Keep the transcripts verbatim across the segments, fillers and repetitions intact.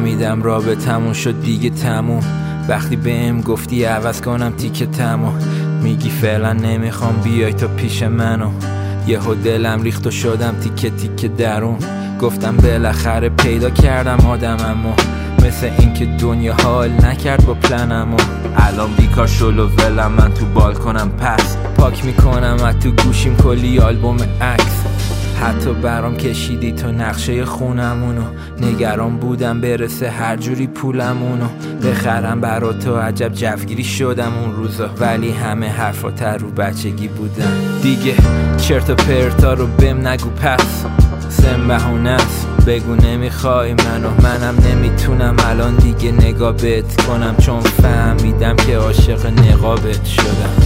فهمیدم رابطمون شد دیگه تموم. وقتی بهم گفتی عوض کنم تیکه تمو، میگی فعلا نمیخوام بیای تا پیش منو. یهو دلم ریخت و شدم تیکه تیکه درون. گفتم بالاخره پیدا کردم آدممو، مثل اینکه دنیا حال نکرد با پلنمو. الان بیکار شلو ولم من تو بالکنم، پس پاک میکنم از تو گوشیم کلی آلبوم عکس. حتی برام کشیدی تو نقشه خونمونو، نگران بودم برسه هر جوری پولمونو بخرم برا تو. عجب جوگیری شدم اون روزا، ولی همه حرفات رو بچگی بودن دیگه. چرت و پرتا رو بهم نگو پس، سم بهونست بگو نمیخوای منو. منم نمیتونم الان دیگه نگاه بهت کنم، چون فهمیدم که عاشق نقابت شدم.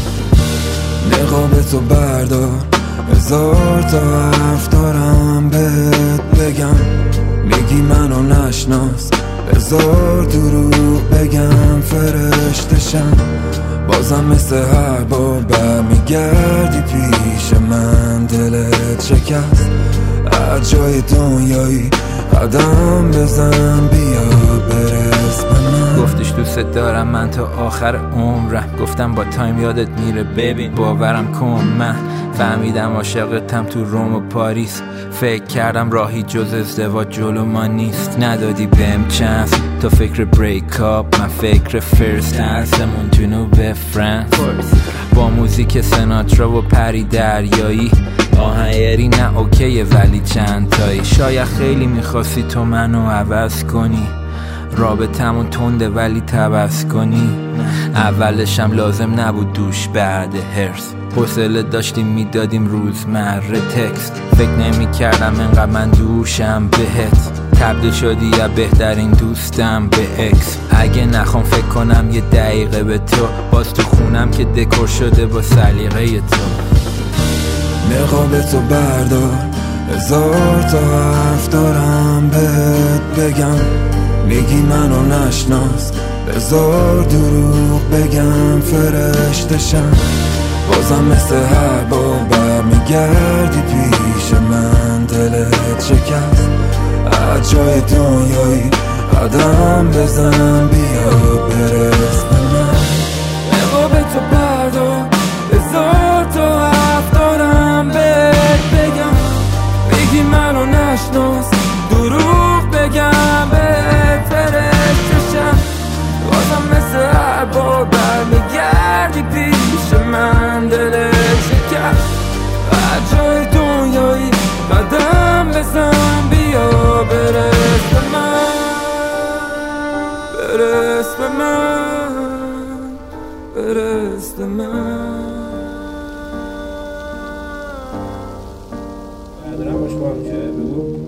نقابتو بردار، هزار تا حرف دارم بهت بگم. میگی منو نشناس، هزار دروغ بگم فرشتشم. بازم مثل هر بار برمیگردی پیش من، دلت شکست. هر جای دنیایی قدم بزن بیا برس به من. گفتش دوست دارم من تا آخر عمرم، گفتم با تایم یادت میره ببین باورم کن. من فهمیدم عاشقتم تو روم و پاریس، فکر کردم راهی جز ازدواج جلو ما نیست. ندادی بهم چانس تو فکر بریک اپ، من فکر فرست هستمون جنوب فرانس. با موزیک سناترا و پری دریایی، آهنگری نه اوکیه ولی چند تایی. شاید خیلی میخواستی تو منو عوض کنی، رابطمون تنده ولی تبس کنی. اولشم لازم نبود دوش بعد هرس، حوصله داشتیم میدادیم روزمره تکست. فکر نمی کردم انقدر من دوشم بهت، تبدیل شدی یا بهترین دوستم به اکس. اگه نخوام فکر کنم یه دقیقه به تو، باز تو خونم که دکور شده با سلیقه تو. نقابتو بردار، هزار تا حرف دارم بهت بگم. میگی منو نشناس، هزار دروغ بگم فرشتشم. بازم مثل هر بار برمیگردی پیش من، دلت شکست. هر جای دنیایی قدم بزن بیا برس به من. نقابتو بردار، هزار تا حرف دارم بهت بگم. میگی منو نشناس، دروغ بگم بهت فرشتشم. بازم مثل هر بار برمیگردی پیش من، دلت شکست. هر جای دنیایی قدم بزن بیا برس به من، برس به من، برس به من. دارم باش با هم که بگو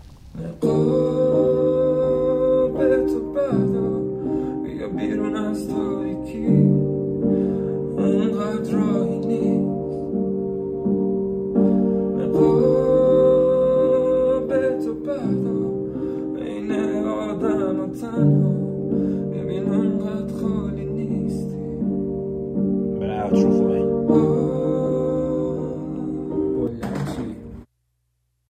نقابتو بردار، بیا بیرون از تاریکی. اونقدر راهی نیست. نقابتو بردار بین آدم و تنها، ببین اونقدر خالی نیستی. برای اوترو خوبه بلند